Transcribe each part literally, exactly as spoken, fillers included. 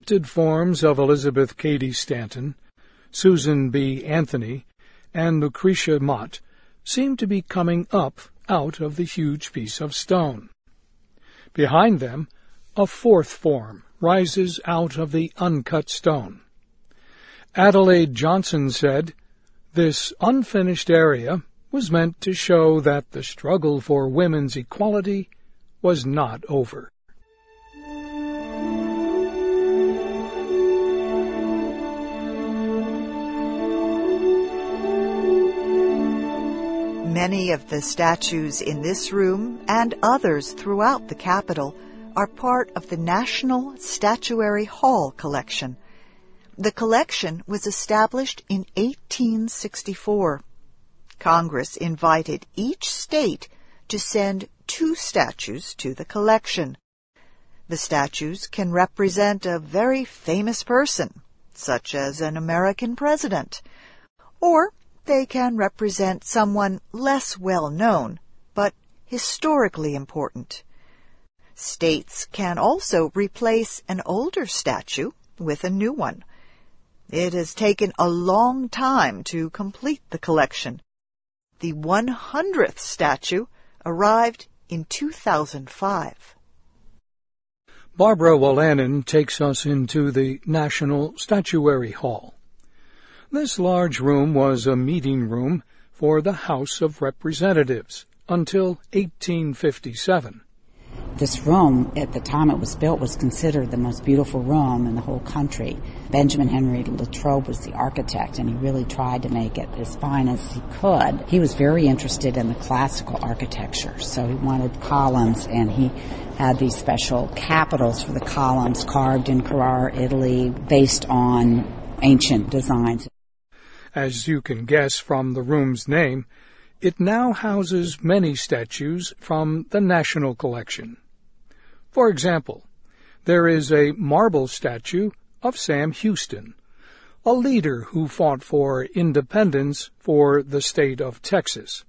sculpted forms of Elizabeth Cady Stanton, Susan B. Anthony, and Lucretia Mott seem to be coming up out of the huge piece of stone. Behind them, a fourth form rises out of the uncut stone. Adelaide Johnson said, "This unfinished area was meant to show that the struggle for women's equality was not over." Many of the statues in this room and others throughout the Capitol are part of the National Statuary Hall collection. The collection was established in eighteen sixty-four. Congress invited each state to send two statues to the collection. The statues can represent a very famous person, such as an American president, or they can represent someone less well known, but historically important. States can also replace an older statue with a new one. It has taken a long time to complete the collection. The one hundredth statue arrived in two thousand five. Barbara Wolanin takes us into the National Statuary Hall. This large room was a meeting room for the House of Representatives until eighteen fifty-seven. This room, at the time it was built, was considered the most beautiful room in the whole country. Benjamin Henry Latrobe was the architect, and he really tried to make it as fine as he could. He was very interested in the classical architecture, so he wanted columns, and he had these special capitals for the columns carved in Carrara, Italy, based on ancient designs. As you can guess from the room's name, it now houses many statues from the National Collection. For example, there is a marble statue of Sam Houston, a leader who fought for independence for the state of Texas.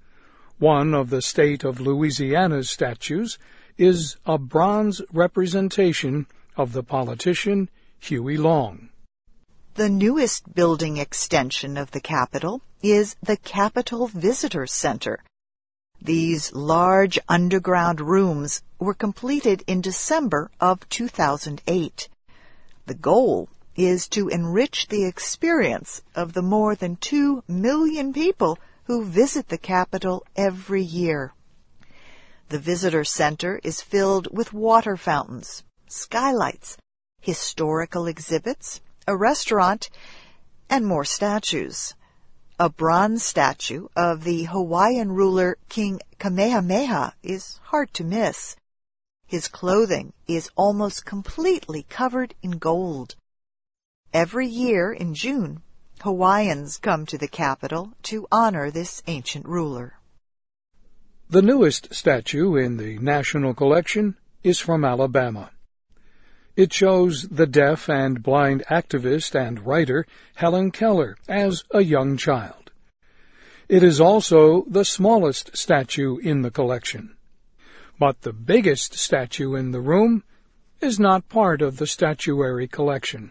One of the state of Louisiana's statues is a bronze representation of the politician Huey Long. The newest building extension of the Capitol is the Capitol Visitor Center. These large underground rooms were completed in December of two thousand eight. The goal is to enrich the experience of the more than two million people who visit the Capitol every year. The Visitor Center is filled with water fountains, skylights, historical exhibits, a restaurant, and more statues. A bronze statue of the Hawaiian ruler King Kamehameha is hard to miss. His clothing is almost completely covered in gold. Every year in June, Hawaiians come to the Capitol to honor this ancient ruler. The newest statue in the National Collection is from Alabama. It shows the deaf and blind activist and writer Helen Keller as a young child. It is also the smallest statue in the collection. But the biggest statue in the room is not part of the statuary collection.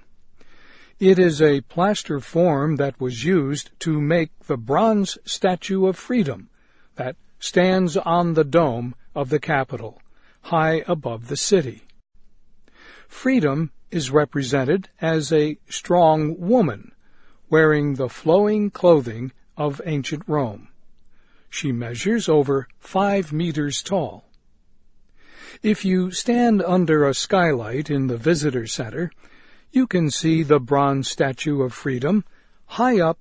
It is a plaster form that was used to make the bronze Statue of Freedom that stands on the dome of the Capitol, high above the city. Freedom is represented as a strong woman wearing the flowing clothing of ancient Rome. She measures over five meters tall. If you stand under a skylight in the visitor center, you can see the bronze Statue of Freedom high up